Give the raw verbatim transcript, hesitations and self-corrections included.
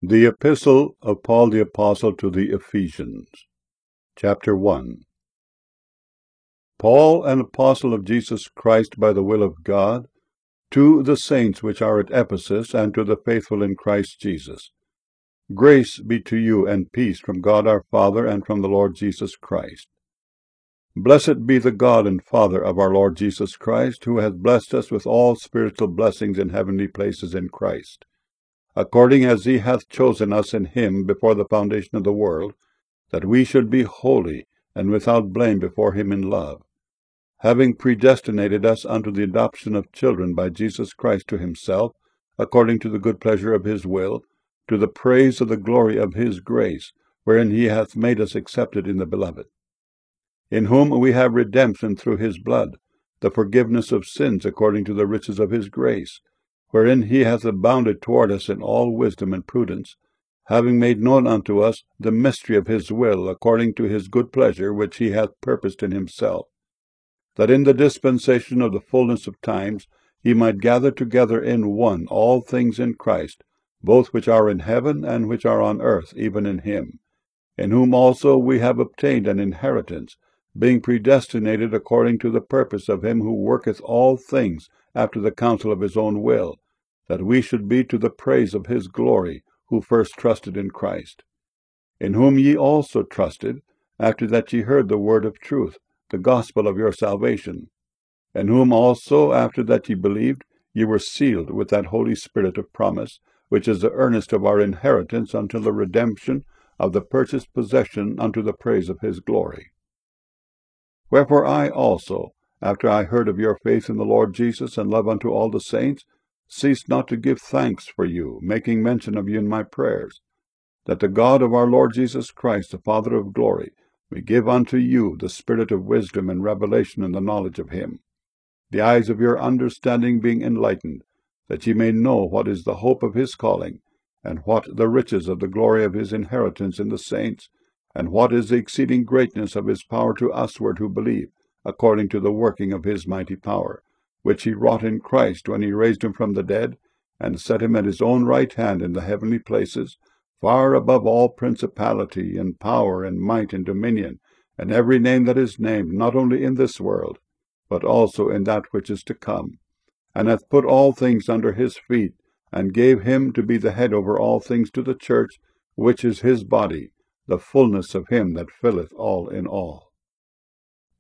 The Epistle of Paul the Apostle to the Ephesians, Chapter one. Paul, an apostle of Jesus Christ by the will of God, to the saints which are at Ephesus, and to the faithful in Christ Jesus. Grace be to you and peace from God our Father and from the Lord Jesus Christ. Blessed be the God and Father of our Lord Jesus Christ, who hath blessed us with all spiritual blessings in heavenly places in Christ, according as he hath chosen us in him before the foundation of the world, that we should be holy and without blame before him in love, having predestinated us unto the adoption of children by Jesus Christ to himself, according to the good pleasure of his will, to the praise of the glory of his grace, wherein he hath made us accepted in the Beloved, in whom we have redemption through his blood, the forgiveness of sins according to the riches of his grace, wherein he hath abounded toward us in all wisdom and prudence, having made known unto us the mystery of his will, according to his good pleasure, which he hath purposed in himself, that in the dispensation of the fullness of times he might gather together in one all things in Christ, both which are in heaven and which are on earth, even in him, in whom also we have obtained an inheritance, being predestinated according to the purpose of him who worketh all things after the counsel of his own will, that we should be to the praise of his glory, who first trusted in Christ, in whom ye also trusted, after that ye heard the word of truth, the gospel of your salvation, in whom also, after that ye believed, ye were sealed with that Holy Spirit of promise, which is the earnest of our inheritance until the redemption of the purchased possession unto the praise of his glory. Wherefore I also, after I heard of your faith in the Lord Jesus and love unto all the saints, ceased not to give thanks for you, making mention of you in my prayers, that the God of our Lord Jesus Christ, the Father of glory, may give unto you the spirit of wisdom and revelation in the knowledge of him, the eyes of your understanding being enlightened, that ye may know what is the hope of his calling, and what the riches of the glory of his inheritance in the saints, and what is the exceeding greatness of his power to usward who believe, according to the working of his mighty power, which he wrought in Christ when he raised him from the dead, and set him at his own right hand in the heavenly places, far above all principality, and power, and might, and dominion, and every name that is named, not only in this world, but also in that which is to come, and hath put all things under his feet, and gave him to be the head over all things to the church, which is his body, the fullness of him that filleth all in all.